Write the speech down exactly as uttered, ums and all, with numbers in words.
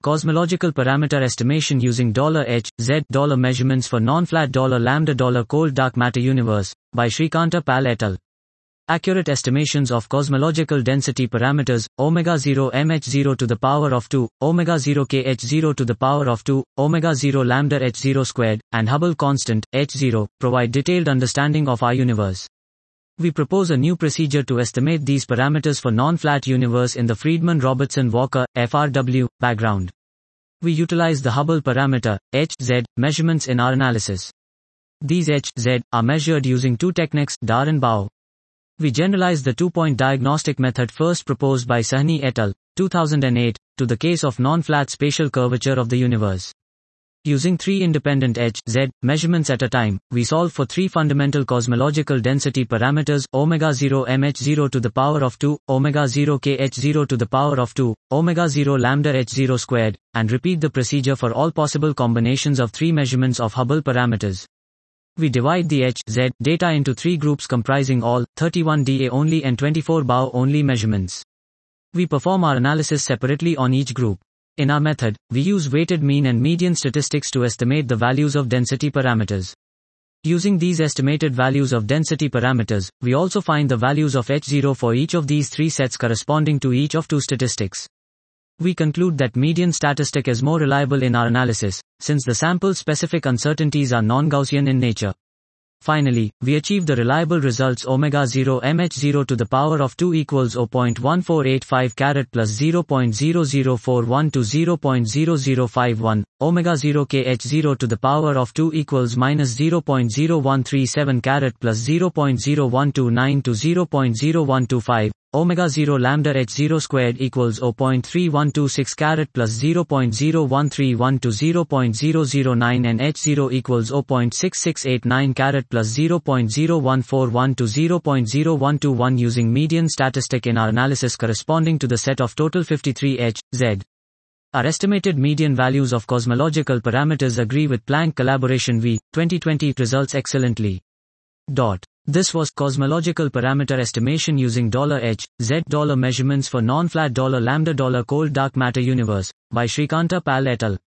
Cosmological Parameter Estimation Using $H, Z, dollar Measurements for Non-Flat $Lambda Cold Dark Matter Universe, by Shrikanta Pal et al. Accurate estimations of cosmological density parameters, omega zero M H zero to the power of two, omega zero K H zero to the power of two, omega zero lambda H zero squared, and Hubble constant, H zero, provide detailed understanding of our universe. We propose a new procedure to estimate these parameters for non-flat universe in the Friedmann-Robertson-Walker, F R W, background. We utilize the Hubble parameter, H, Z, measurements in our analysis. These H, Z, are measured using two techniques, D A R and B A O. We generalize the two-point diagnostic method first proposed by Sahni et al., two thousand eight, to the case of non-flat spatial curvature of the universe. Using three independent H, Z, measurements at a time, we solve for three fundamental cosmological density parameters, omega zero M H zero to the power of two, omega zero K H zero to the power of two, omega zero lambda H zero squared, and repeat the procedure for all possible combinations of three measurements of Hubble parameters. We divide the H, Z, data into three groups comprising all, thirty-one D A only and twenty-four B A O only measurements. We perform our analysis separately on each group. In our method, we use weighted mean and median statistics to estimate the values of density parameters. Using these estimated values of density parameters, we also find the values of H zero for each of these three sets corresponding to each of two statistics. We conclude that median statistic is more reliable in our analysis, since the sample-specific uncertainties are non-Gaussian in nature. Finally, we achieve the reliable results omega zero M H zero to the power of two equals zero point one four eight five carat plus zero point zero zero four one to zero point zero zero five one, omega zero K H zero to the power of two equals minus zero point zero one three seven carat plus zero point zero one two nine to zero point zero one two five, omega zero lambda H zero squared equals zero point three one two six carat plus zero point zero one three one to zero point zero zero nine and H zero equals zero point six six eight nine carat plus zero point zero one four one to zero point zero one two one using median statistic in our analysis corresponding to the set of total fifty-three H, Z. Our estimated median values of cosmological parameters agree with Planck collaboration V, twenty twenty results excellently. Dot. This was Cosmological Parameter Estimation Using $H, Z, measurements for non-flat $Lambda Cold Dark Matter Universe, by Shrikanta Pal et al.